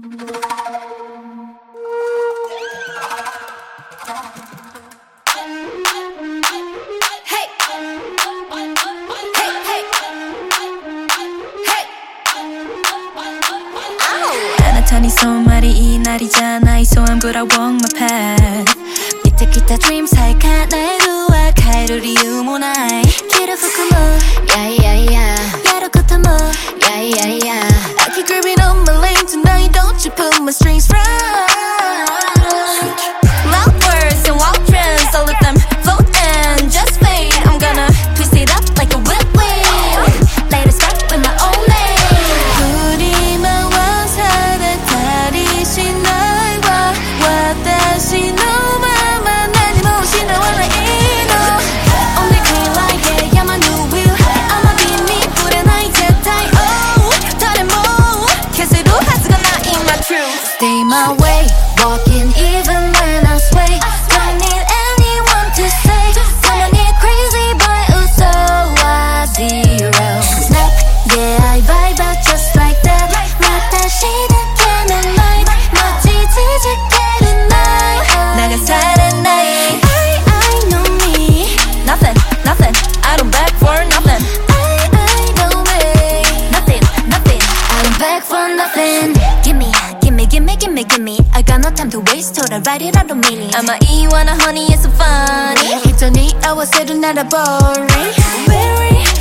네 손말이 이 날이잖아. So I'm good, I walk my path. 밑에 기타 dream 살카 나의 루아 카이루리 유모나이 길을 후쿠모 야야야 야로 코토모 야야야 I keep gripping on my lane tonight. Don't you pull my strings right. Loud words and wild trends, all of them float and just fade. I'm gonna twist it up like a whirlwind. Later start with my own name. 우리만 와사를 다리시 너와 와다시 너만 나니 모시 나와 이노 오늘 clean like yeah, I'm a new wheel. I'ma be me, 불에 나의 제타이 oh 다른 뭐 캐스로 하스가 나인 my truth. Stay my way, walking even when I sway. Don't need anyone to say 가만히 crazy boy 웃어와 zero snap. Yeah, I vibe out just like that. 나 다시 느끼는 night 마치 지직대는 night 나가 사는 night. I know me. Nothing, nothing. I don't beg for nothing. I know me. Nothing, nothing. I don't beg for nothing. Gimme, gimme, gimme, gimme, gimme. I got no time to waste. told I write it out a meaning. 아마 이완한 honey is so funny. 했더니 I was 새로 날아버린. Very